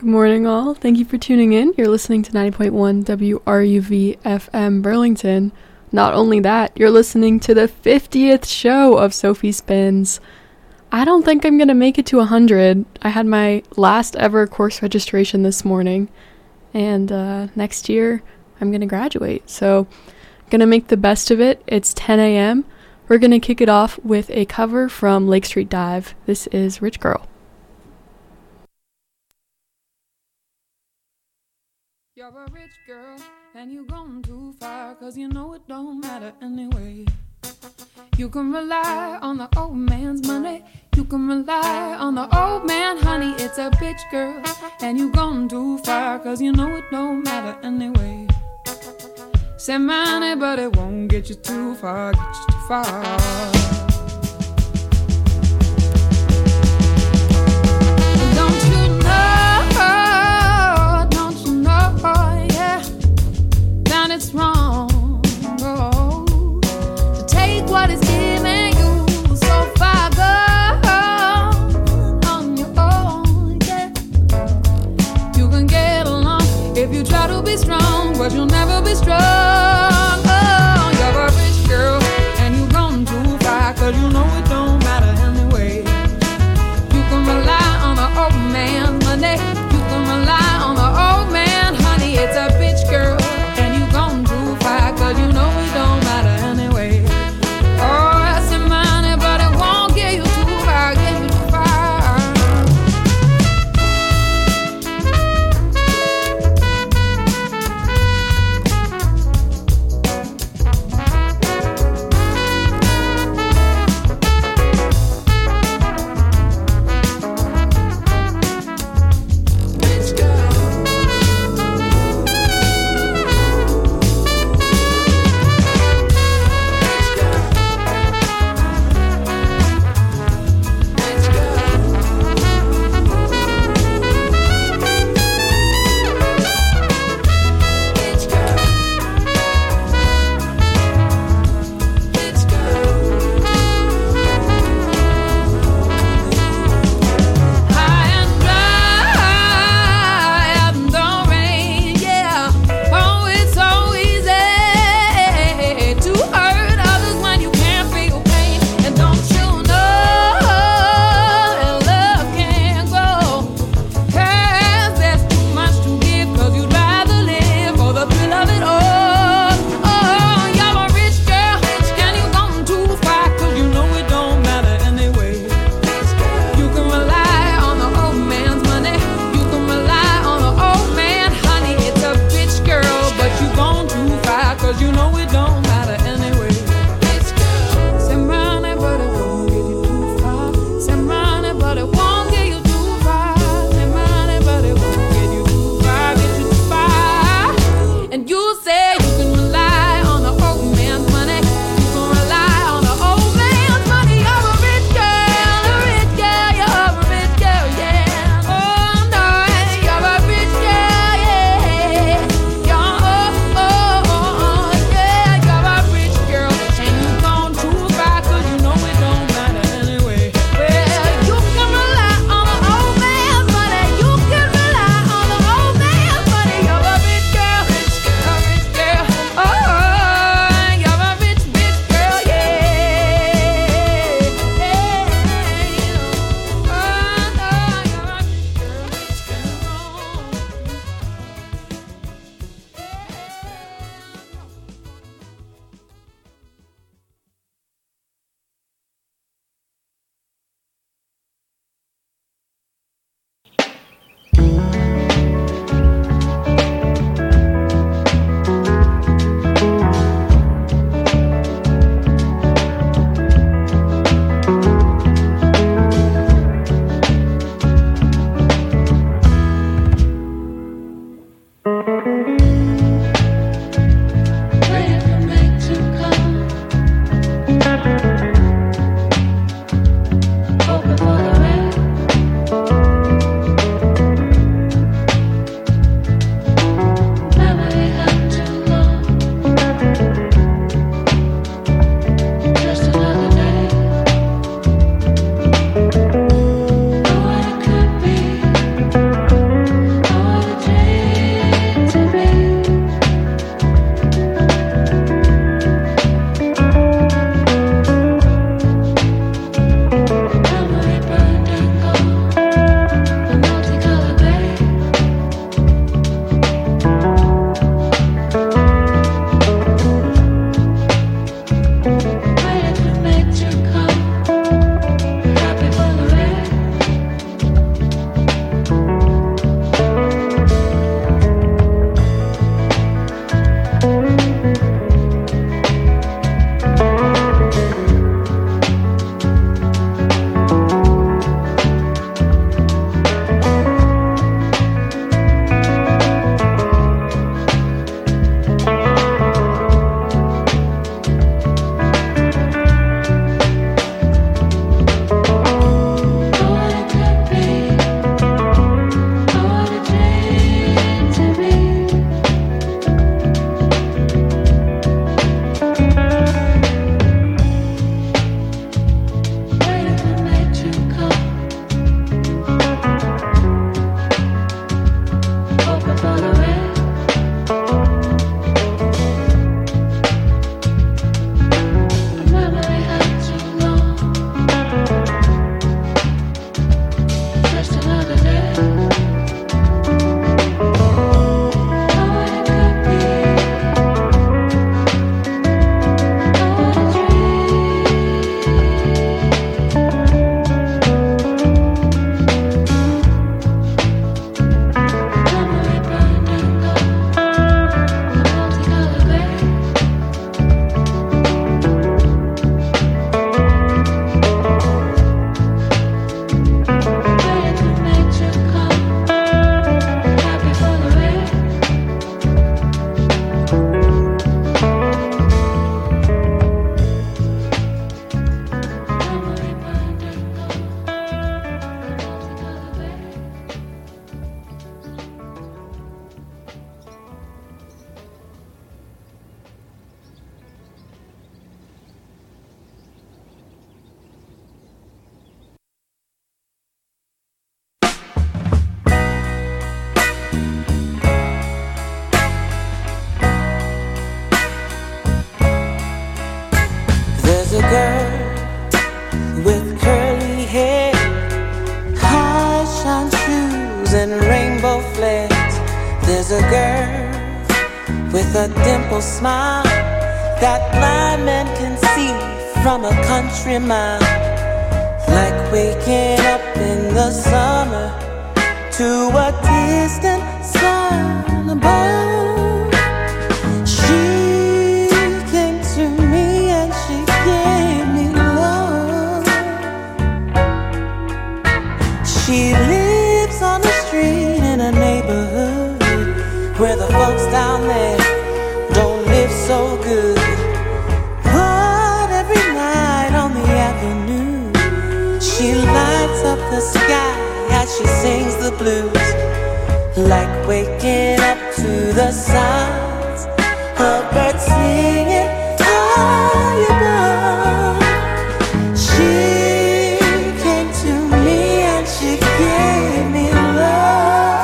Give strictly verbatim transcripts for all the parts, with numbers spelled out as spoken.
Good morning, all. Thank you for tuning in. You're listening to ninety point one W R U V F M Burlington. Not only that, you're listening to the fiftieth show of Sophie Spins. I don't think I'm going to make it to one hundred. I had my last ever course registration this morning, and uh, next year I'm going to graduate. So I'm going to make the best of it. It's ten a.m. We're going to kick it off with a cover from Lake Street Dive. This is Rich Girl. You're a rich girl, and you gone too far, cause you know it don't matter anyway. You can rely on the old man's money, you can rely on the old man, honey. It's a bitch girl, and you gone too far, cause you know it don't matter anyway. Say money, but it won't get you too far, get you too far. It's wrong oh, to take what is giving you so far, gone on your own, yeah. You can get along if you try to be strong, but you'll never be strong. Oh, you're a rich girl and you've gone too far, a dimple smile that blind men can see from a country mile. Like waking up in the summer to a distant sun above. She came to me and she gave me love. She lives on the street in a neighborhood where the folks down there don't live so good. But every night on the avenue, she lights up the sky as she sings the blues. Like waking up to the sounds of birds singing high above. She came to me and she gave me love.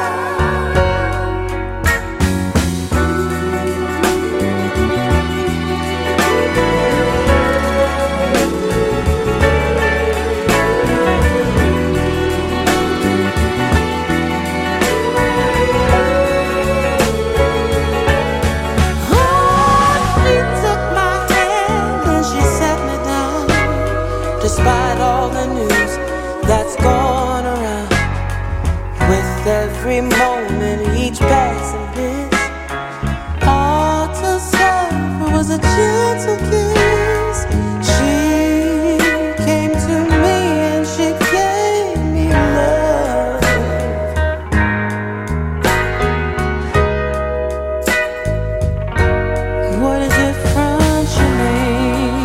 Despite all the news that's gone around, with every moment each passing bliss, all to serve was a gentle kiss. She came to me and she gave me love. What is it from Shemaine?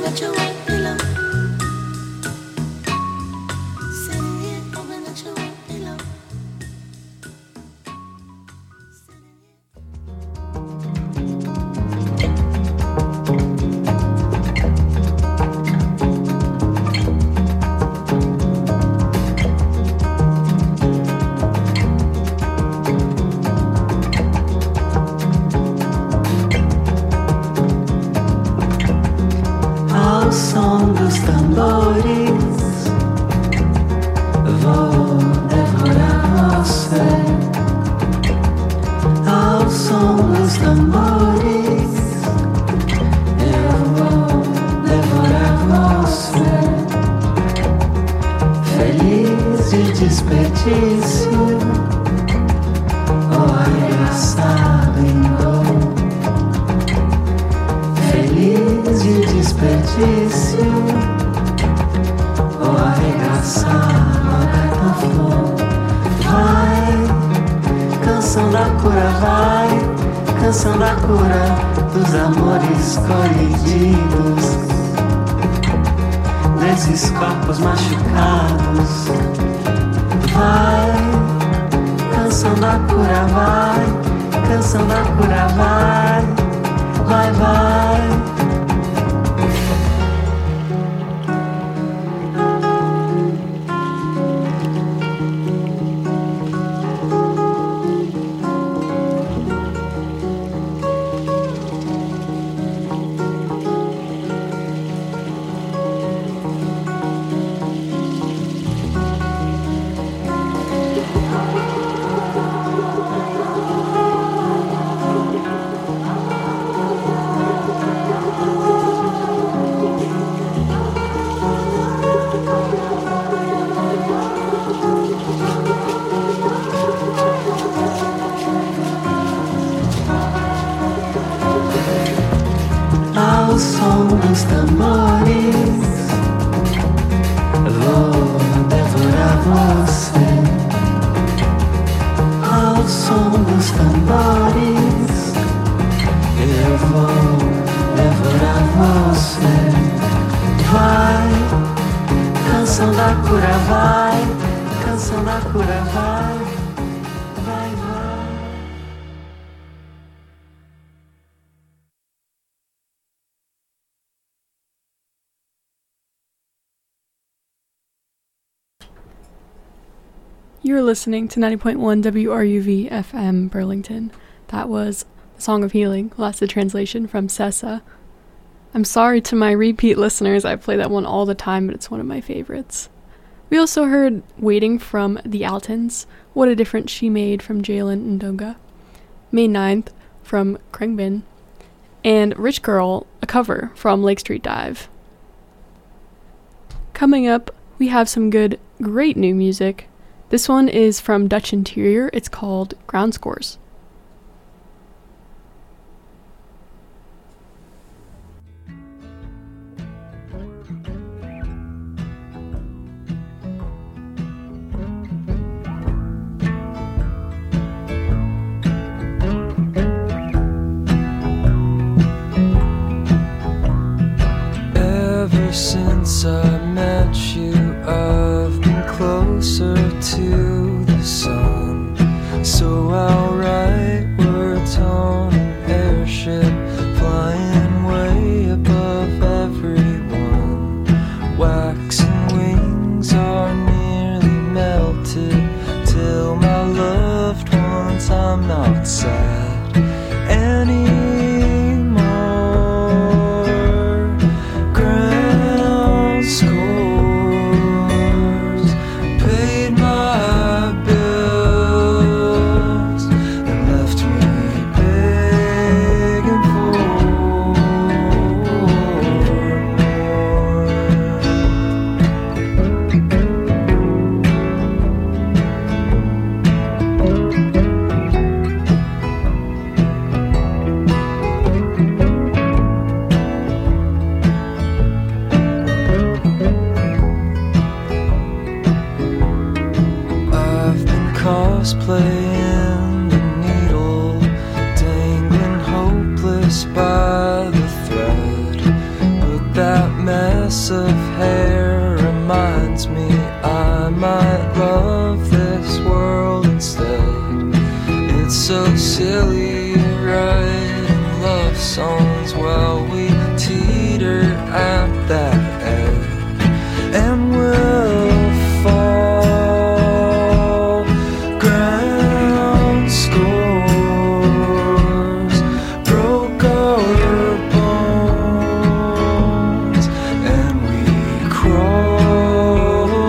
You're listening to ninety point one W R U V F M Burlington. That was The Song of Healing. Well, that's the translation from Sessa. I'm sorry to my repeat listeners, I play that one all the time, but it's one of my favorites. We also heard Waiting from the Altons, What a Difference She Made from Jalen Ndonga, May ninth from Khruangbin, and Rich Girl, a cover from Lake Street Dive. Coming up, we have some good, great new music. This one is from Dutch Interior. It's called Ground Scores. Ever since I met you, I've been closer to the sun. So I'll write words on an airship, flying way above everyone. Waxing wings are nearly melted, till my loved ones I'm not sad anymore. so silly, writing love songs while we teeter at that edge, and we'll fall. Ground scores broke our bones, and we crawled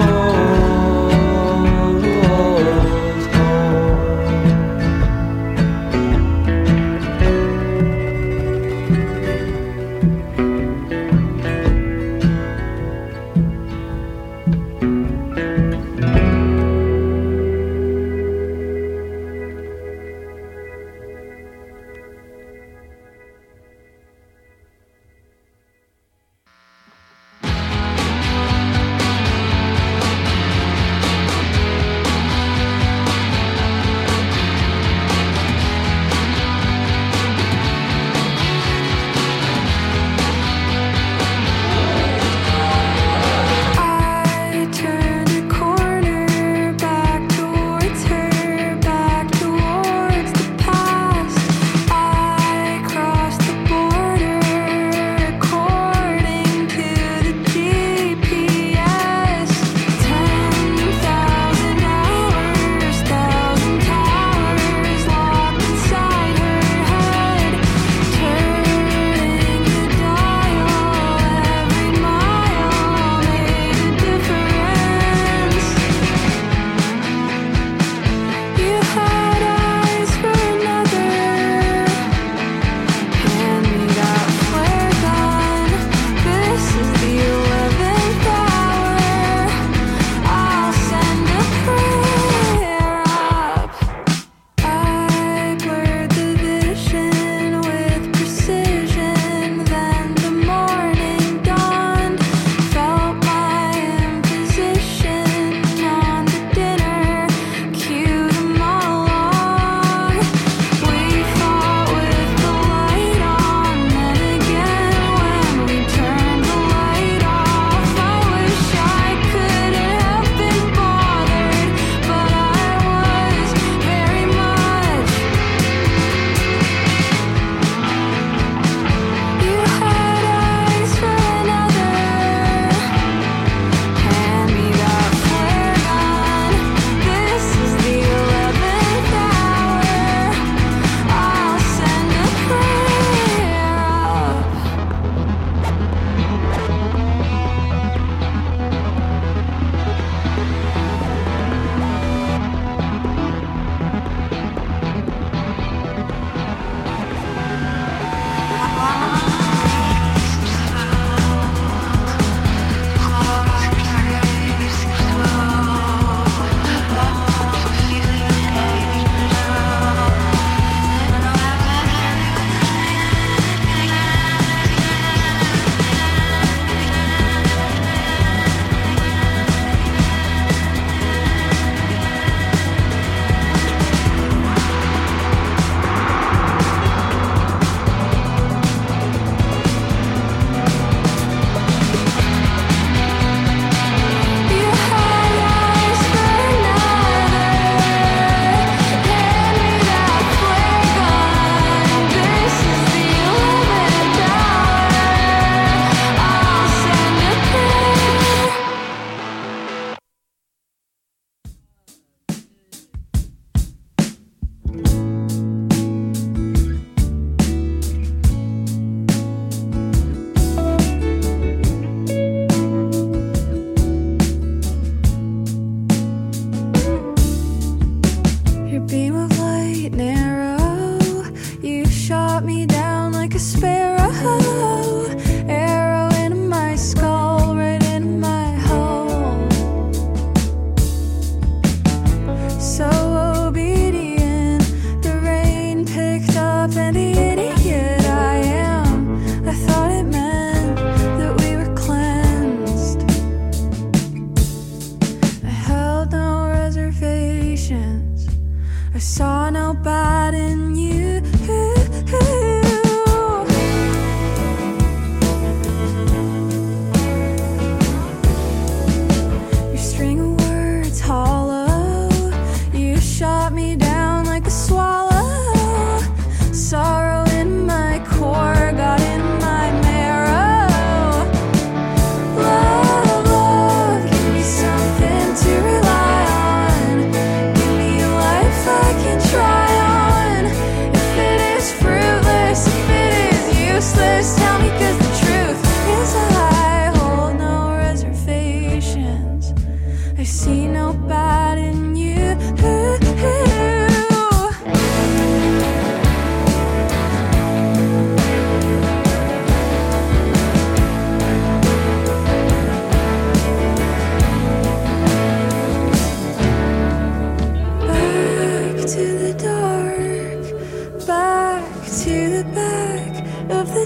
Shot me down like a swallow.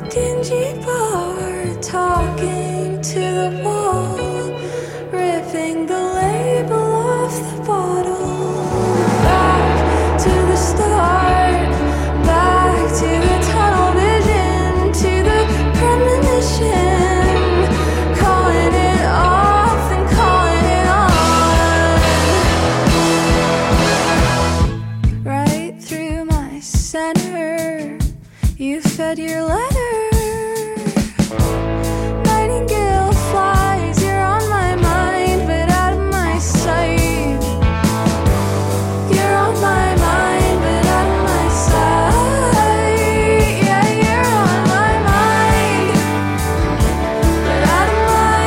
dingy bar, talking to the wall, ripping the label off the bottle. Back to the start, back to the tunnel vision, to the premonition, calling it off and calling it on. Right through my center, you fed your letter. Nightingale flies, you're on my mind, but out of my sight. You're on my mind, but out of my sight. Yeah, you're on my mind, but out of my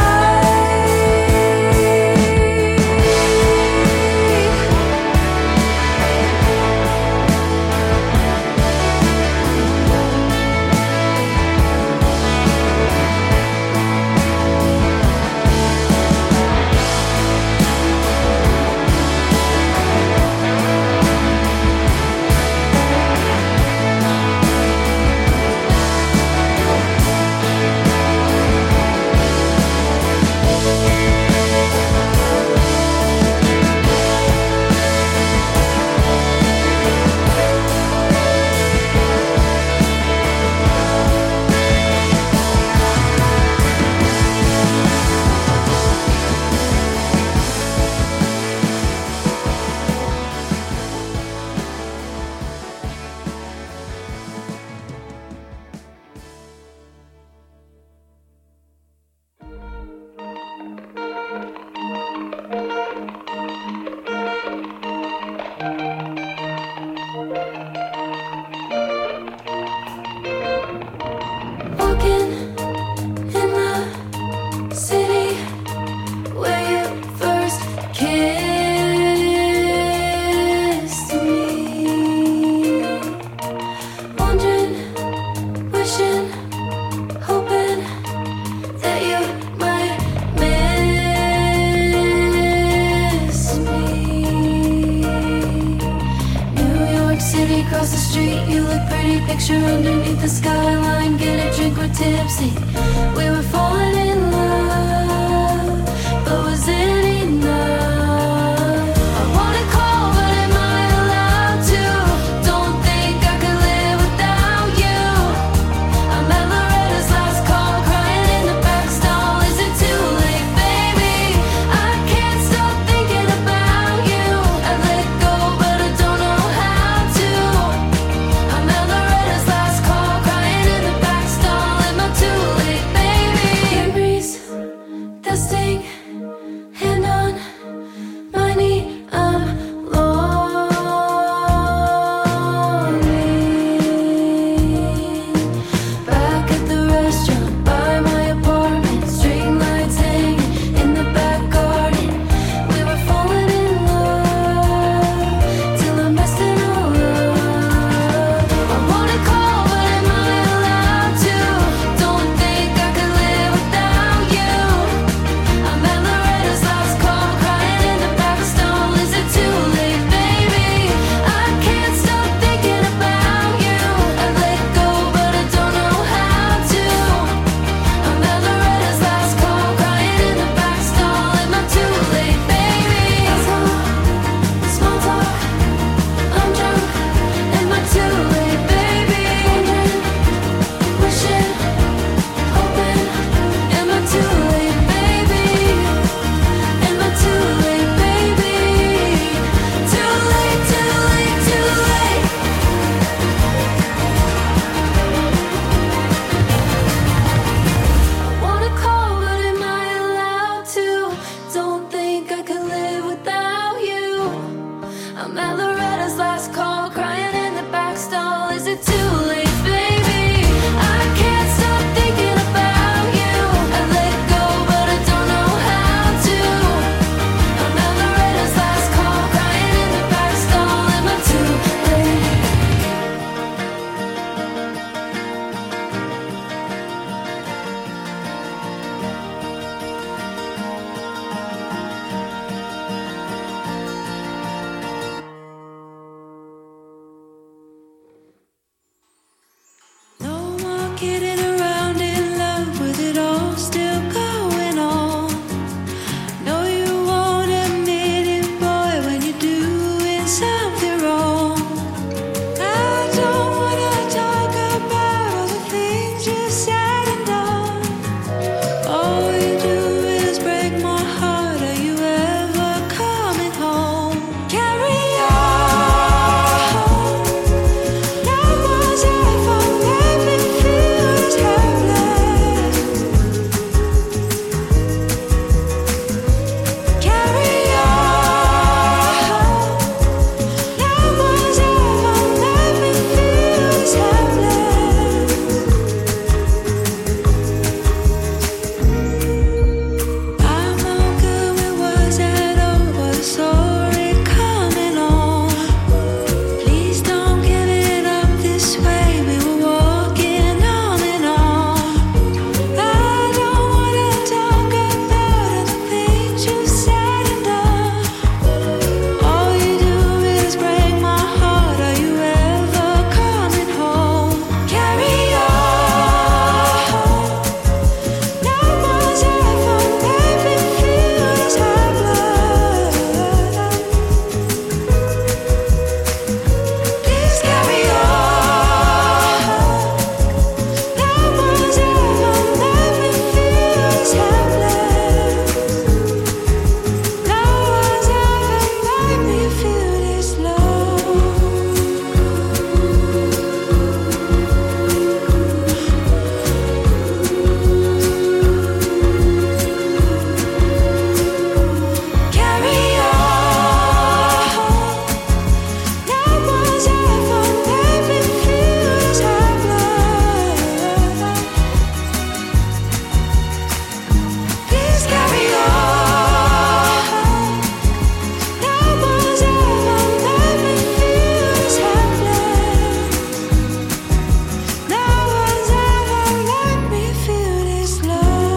walking in the city where you first kissed me. Wondering, wishing, hoping that you might miss me. New York City, across the street, you look pretty. Picture underneath the skyline, get a drink, we're tipsy. We were falling in love, but was it enough? I wanna call, but am I allowed to? Don't think I could live without you. I'm at Loretta's last call, crying in the back stall. Is it too late, baby? I can't stop thinking about you. I let go, but I don't know how to. I'm at Loretta's last call, crying in the back stall. Am I too late, baby? Memories testing, hand on my knee, I'm longing. Back at the restaurant by my apartment, string lights hanging in the back garden. We were falling in love till I messed it all up. I wanna call, but am I allowed to? Don't think I could live without you. I'm at Loretta's last call, crying in the back stall. Is it too late, baby? I can't stop thinking about you. I let go, but I don't know how to. I'm at Loretta's last call, crying in the back stall. Am I too late, baby? Small talk, I'm drunk. Am I too late, baby? Wondering, wishing, hoping. Am I too late, baby? Am I too late, baby? Too late, too late, too late. I wanna call, but am I allowed to? Don't think I could live without you. I'm at Loretta's last call, crying in the back stall. Is it too late, baby? I can't stop thinking about you. I let go, but I don't know how to. I'm at Loretta's last call, crying in the back stall. Am I too late? kidding around in love with it all still going on. No, you won't admit it, boy, when you're doing something wrong. I don't wanna talk about all the things you said and done. All you do is break my heart. Are you ever coming home? Carry on. That was ever made me feel this helpless. Carry on. That was ever made me feel this helpless. I'm no good with words at all, but it's already coming on. Please don't give it up this way. We were walking on and on. I don't wanna talk about all the things you said and done. All you do is break my heart. Are you ever coming home? Carry on. That was ever made me feel this helpless. Please carry on. That was ever made me feel this helpless. That was ever made me feel this low. Carry on. That was ever made me feel this helpless. Please carry on. That was ever made me feel this helpless. That was ever made me feel this low.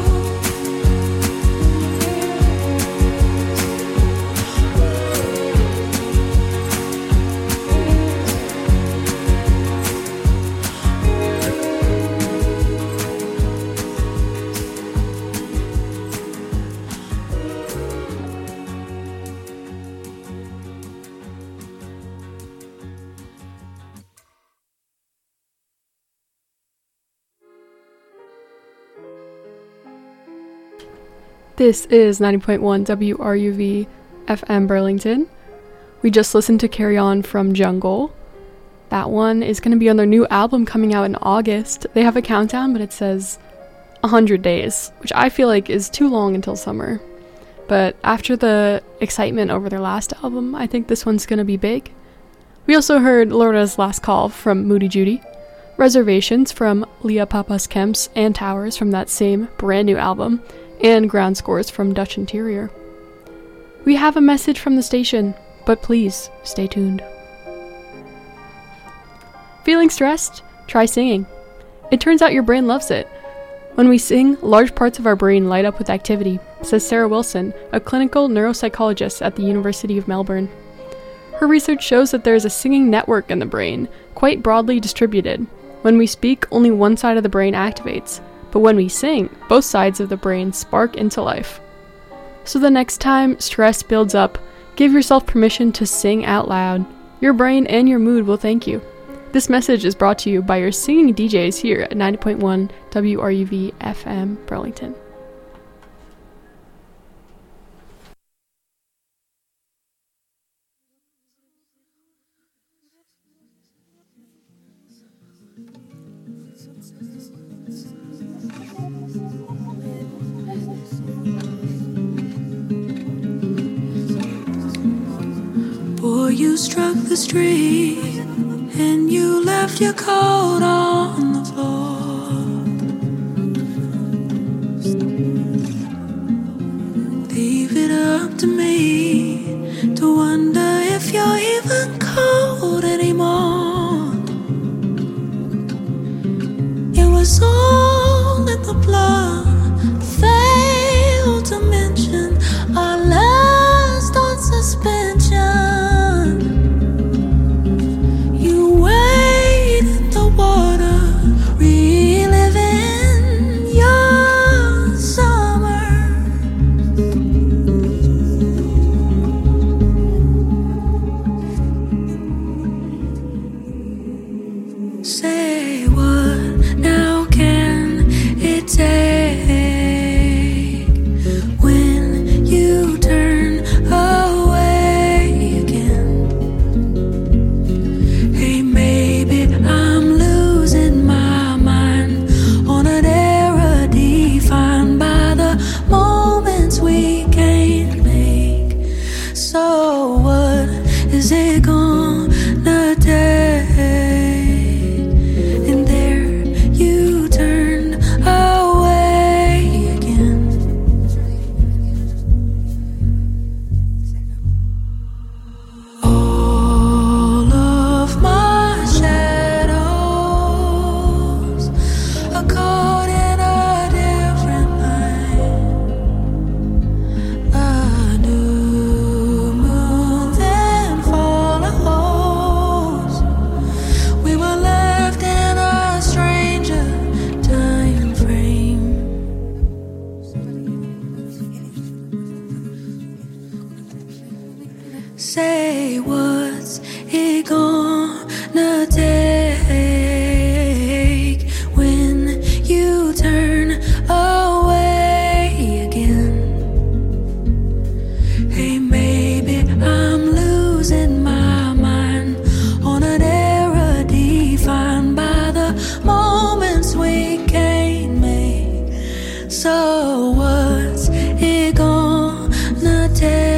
This is ninety point one W R U V F M Burlington. We just listened to Carry On from Jungle. That one is going to be on their new album coming out in August. They have a countdown, but it says one hundred days, which I feel like is too long until summer. But after the excitement over their last album, I think this one's going to be big. We also heard Laura's Last Call from Moody Judy, Reservations from Leah Papas Kemps and Towers from that same brand new album, and ground scores from Dutch Interior. We have a message from the station, but please stay tuned. Feeling stressed? Try singing. It turns out your brain loves it. When we sing, large parts of our brain light up with activity, says Sarah Wilson, a clinical neuropsychologist at the University of Melbourne. Her research shows that there is a singing network in the brain, quite broadly distributed. When we speak, only one side of the brain activates, but when we sing, both sides of the brain spark into life. So the next time stress builds up, give yourself permission to sing out loud. Your brain and your mood will thank you. This message is brought to you by your singing D Js here at ninety point one W R U V F M Burlington. Boy, you struck the street and you left your coat on the floor. Leave it up to me to wonder if you're even cold anymore. It was all in the blood, failed to mention our last on suspension. You wade in the water, Say what now can it take when you turn away again? Hey, maybe I'm losing my mind on an era defined by the moments we can't make. So what is it gonna take? Say what's it gonna take when you turn away again? Hey, maybe I'm losing my mind on an era defined by the moments we can't make. So what's it gonna take?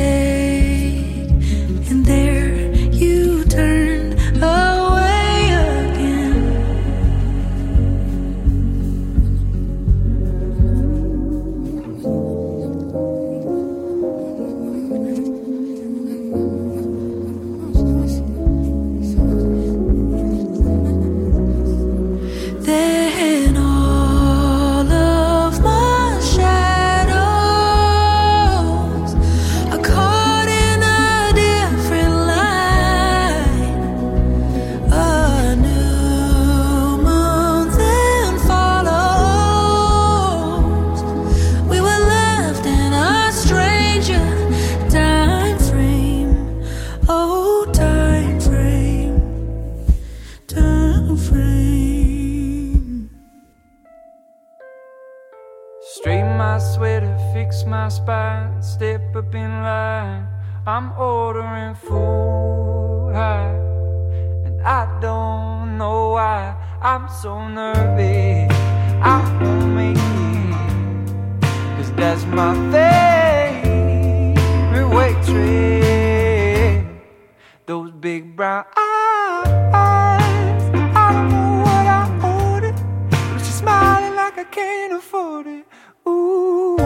Straighten my sweater, fix my spine, step up in line. I'm ordering food high, and I don't know why I'm so nervous. I won't make it, 'cause that's my favorite waitress. Those big brown eyes, I don't know what I ordered, but she's smiling like I can't afford it. Ooh.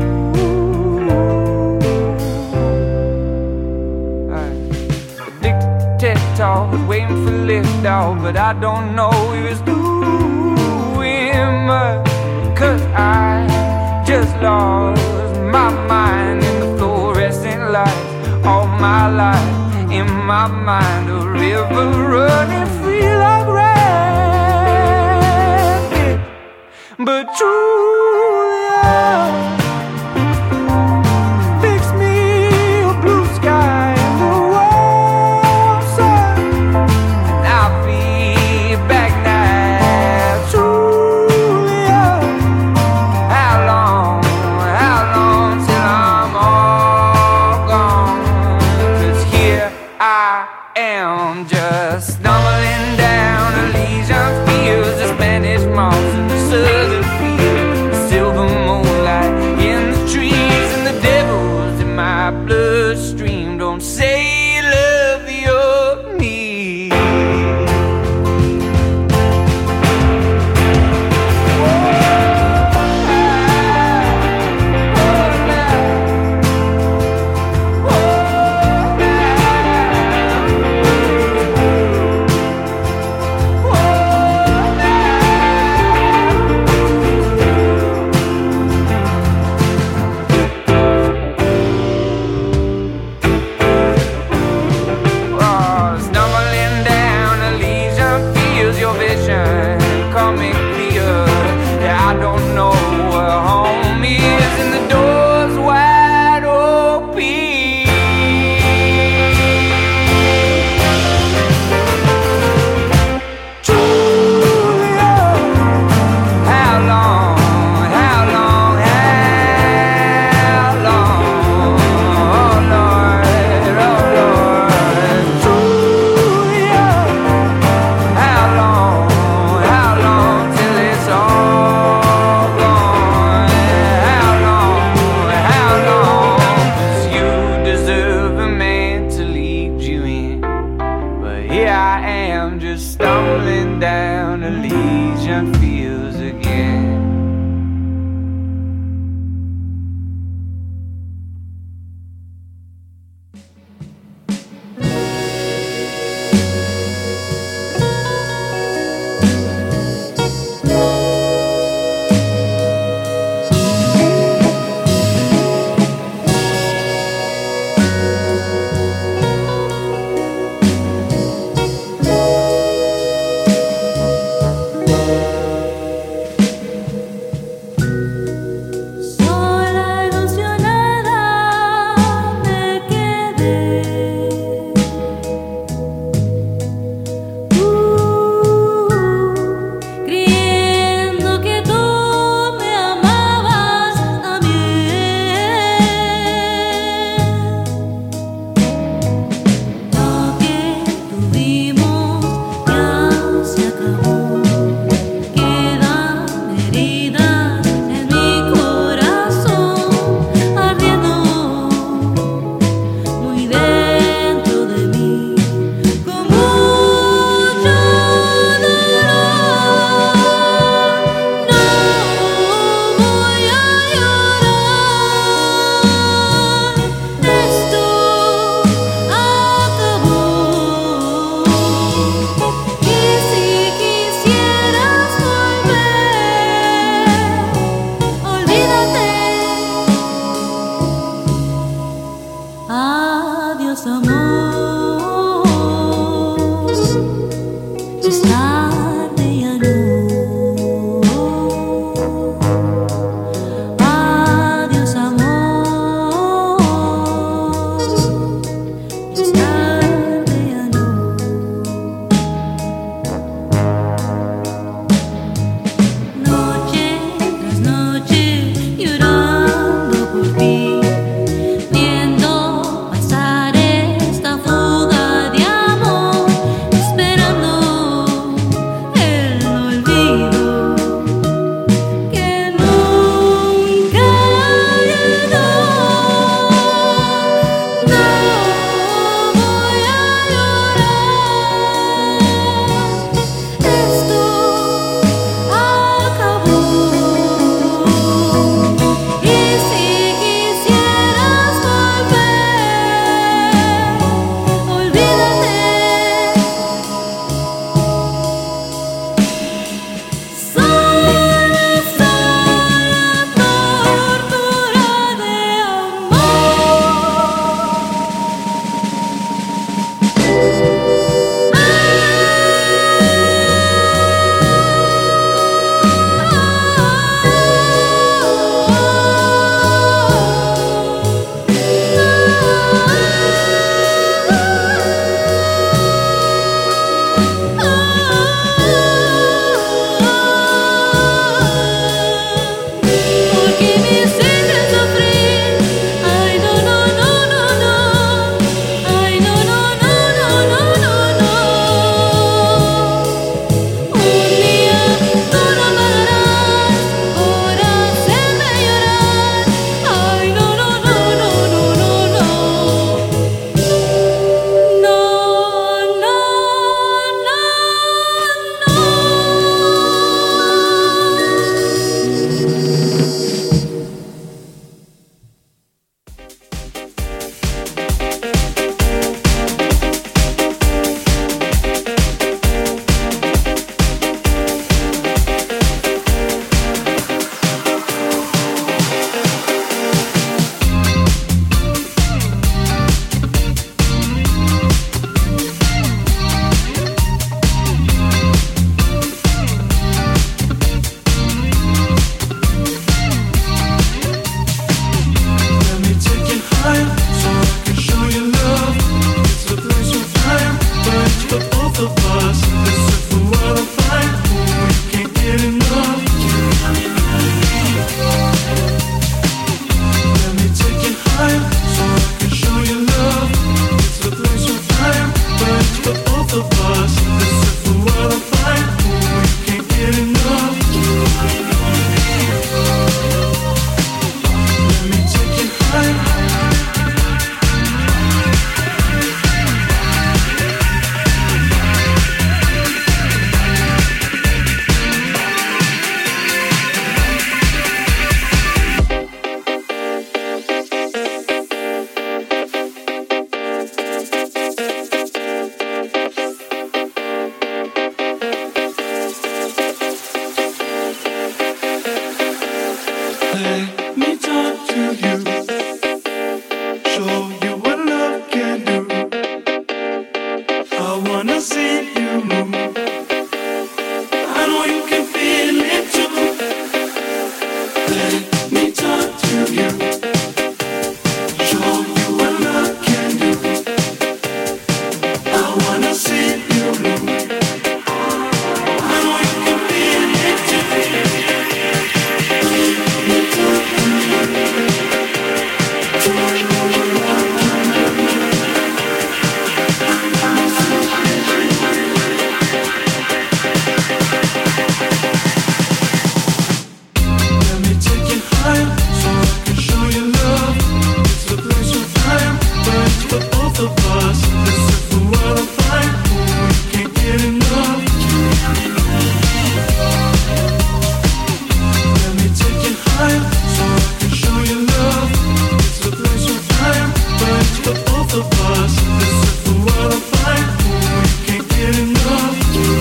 Right. Addicted to TED Talk, waiting for liftoff, but I don't know if it's doing much, 'cause I just lost my mind in the fluorescent lights all my life. In my mind, a river running free like rapids, but Julia, fix me a blue sky and the warm sun, and I'll be back now. Julia, how long, how long till I'm all gone? 'Cause here I am, just stumbling down Elysian fields, the Spanish moss and the southern field, the silver moonlight in the trees, and the devil's in my bloodstream. Don't say you love me. Oh, stumbling down Elysian fields again.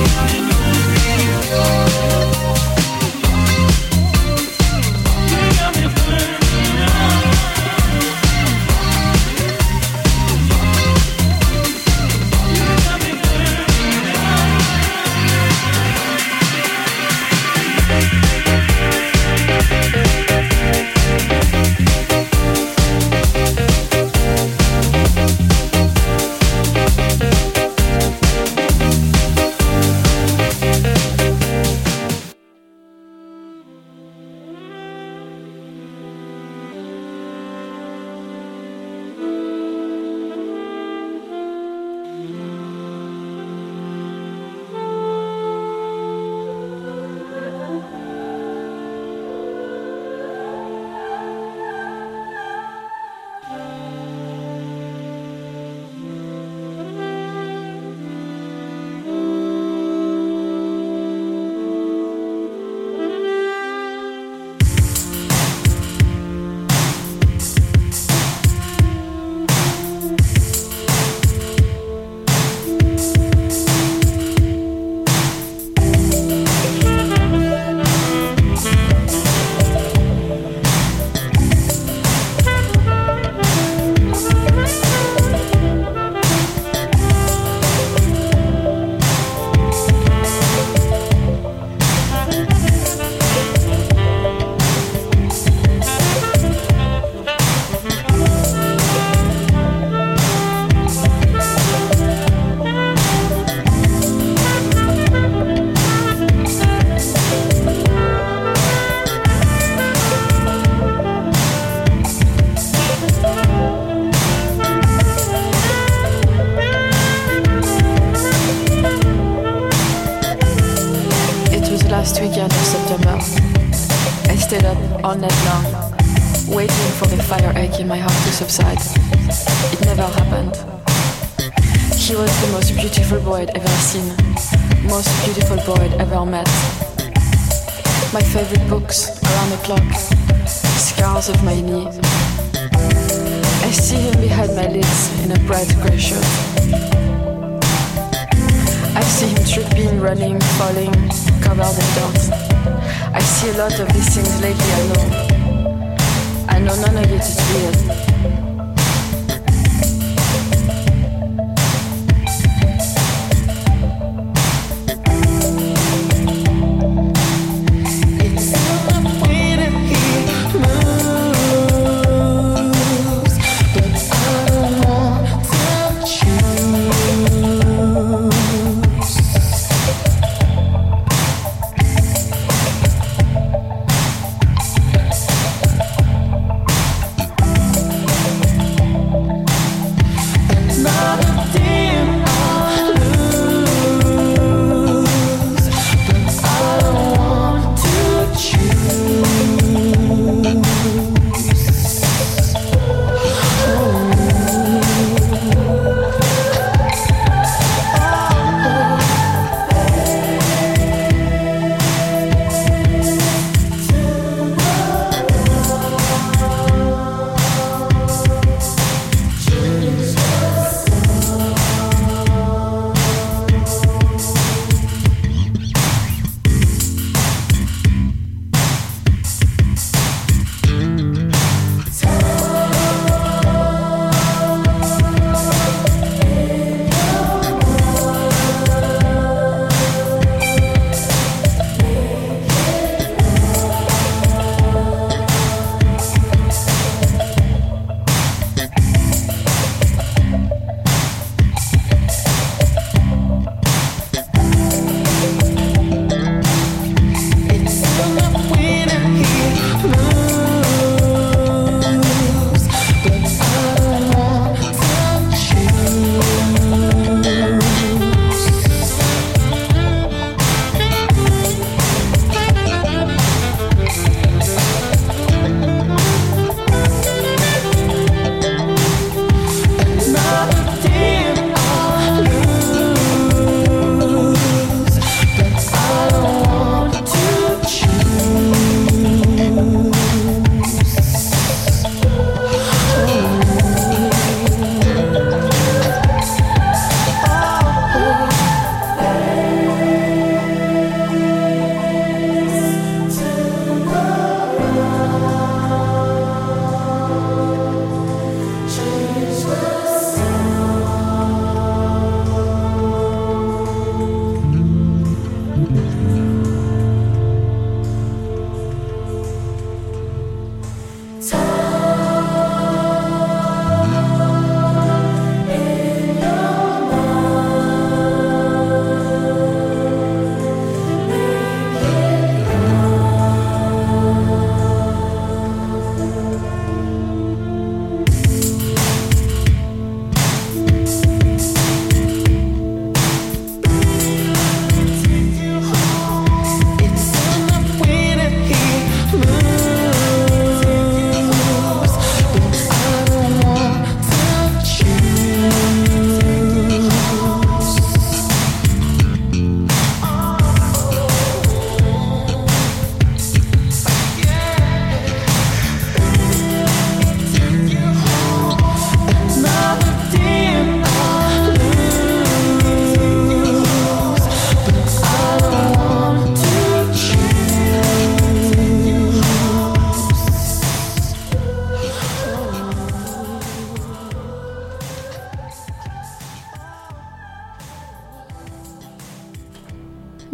last weekend of September. I stayed up all night long, waiting for the fire ache in my heart to subside. It never happened. He was the most beautiful boy I'd ever seen, most beautiful boy I'd ever met. My favorite books, Around the Clock, Scars of My Knee. I see him behind my lids in a bright grey shirt. I see him tripping, running, falling, covered in dirt. I see a lot of these things lately, I know. I know none of it is real.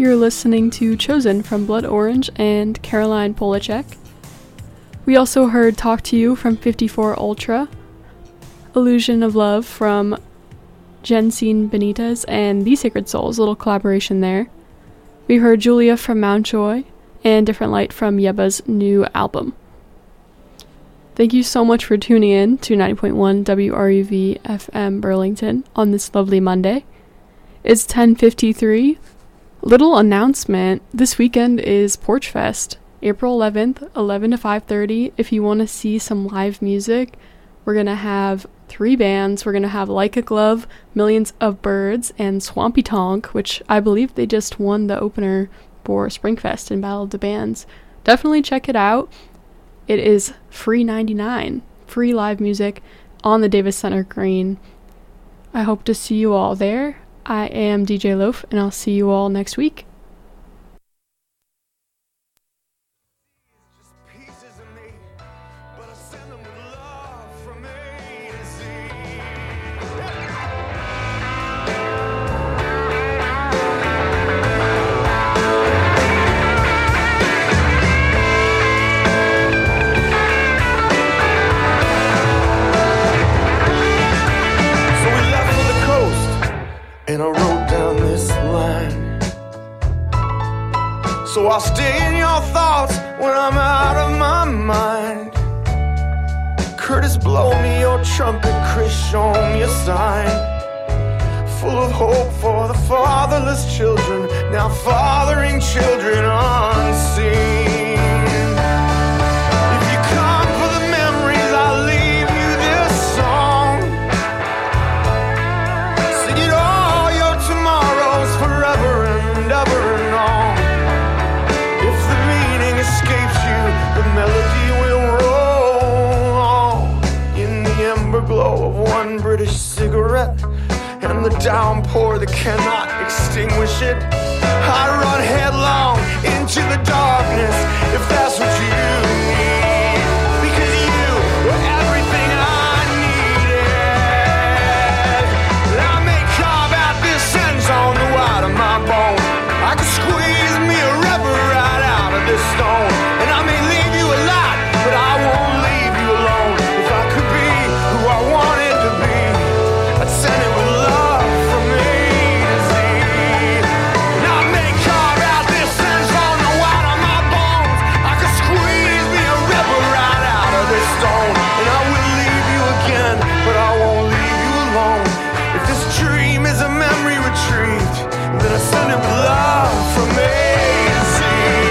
you're listening to Chosen from Blood Orange and Caroline Polachek. We also heard Talk to You from fifty-four Ultra, Illusion of Love from Jensine Benitez, and The Sacred Souls, a little collaboration there. We heard Julia from Mountjoy and Different Light from Yebba's new album. Thank you so much for tuning in to ninety point one W R U V F M Burlington on this lovely Monday. It's ten fifty-three. Little announcement, this weekend is Porch Fest, April eleventh, eleven to five thirty. If you want to see some live music, we're going to have three bands. We're going to have Like a Glove, Millions of Birds, and Swampy Tonk, which I believe they just won the opener for Springfest in Battle of the Bands. Definitely check it out. It is free ninety-nine, free live music on the Davis Center Green. I hope to see you all there. I am D J Loaf, and I'll see you all next week. And I wrote down this line, so I'll stay in your thoughts when I'm out of my mind. Curtis, blow me your trumpet, Chris, show me a sign. Full of hope for the fatherless children, now fathering children unseen. If you come for the memories, I'll leave you this song. Sing it all forever and ever and on. If the meaning escapes you, the melody will roll on. In the ember glow of one British cigarette and the downpour that cannot extinguish it, I run headlong into the darkness, if that's what you need. Because you were everything I needed. I may carve out this sentence on the wide of my bone. I could squeeze me a river right out of this stone. And I may leave you a lot, but I won't leave you alone. If I could be who I wanted to be, I'd send it with love from A to Z. And I may carve out this sentence on the wide of my bones. I could squeeze me a river right out of this stone. And I will leave you again, but I won't leave you alone. If this dream is a memory retrieved, then I send it with love from A to Z.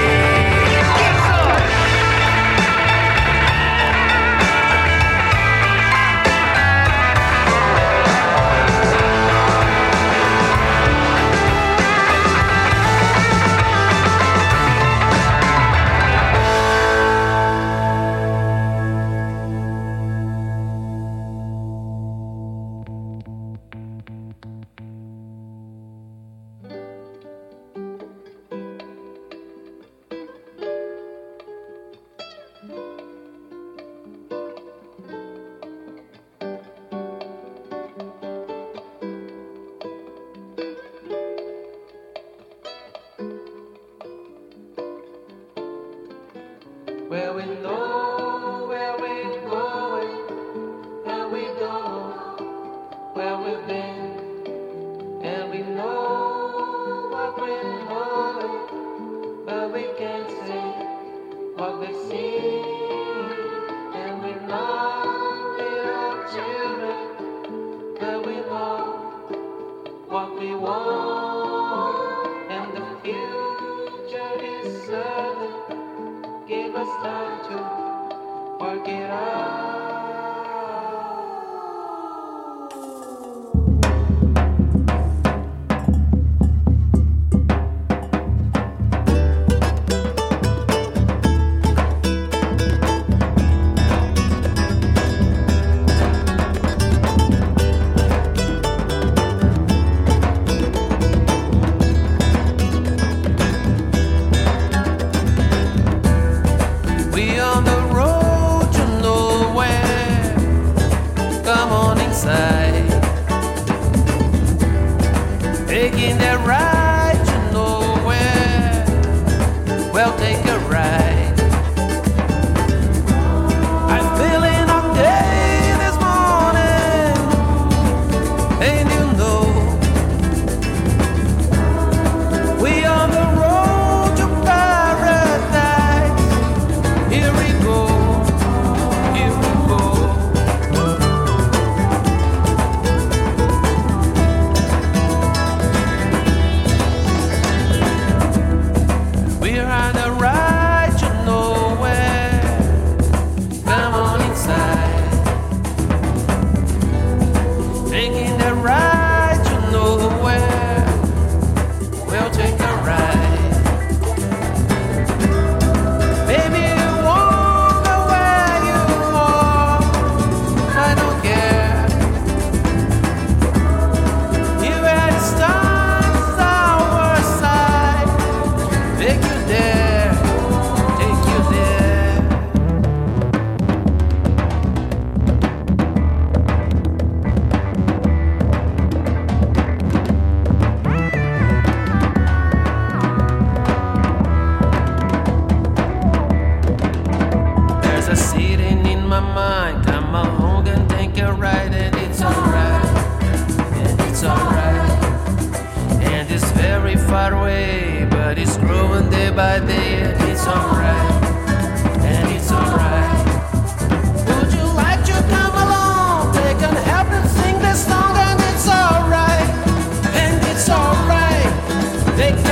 Where we know where we're going, and we know where we've been, and we know what we're knowing, but we can't say what we've seen, and we're not little children, but we know what we want, and the future is certain. Give us time to work it out. We on the road to nowhere. we'll take a ride. I'm feeling okay this morning, and you know we on the road to paradise. Here we go, here we go. We're on the ride to nowhere. Come on inside. Taking the ride to nowhere. We'll take a ride. Baby, you wonder where you are. I don't care. You had stars our side. Take you there, take you there. There's a sitting in my mind. Come along and take a ride, and it's alright, and it's alright. And it's very far away, but it's growing day by day, and it's alright, and it's alright. Would you like to come along? They can help and sing this song, and it's alright, and it's alright. They